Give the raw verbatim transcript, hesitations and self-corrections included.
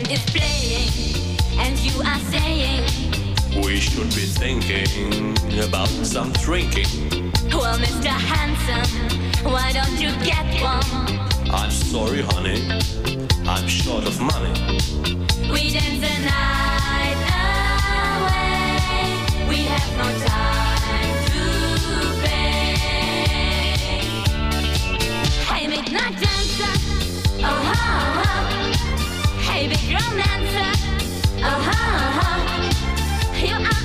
is playing, and you are saying we should be thinking about some drinking. Well, Mister Handsome, why don't you get one? I'm sorry, honey. I'm sure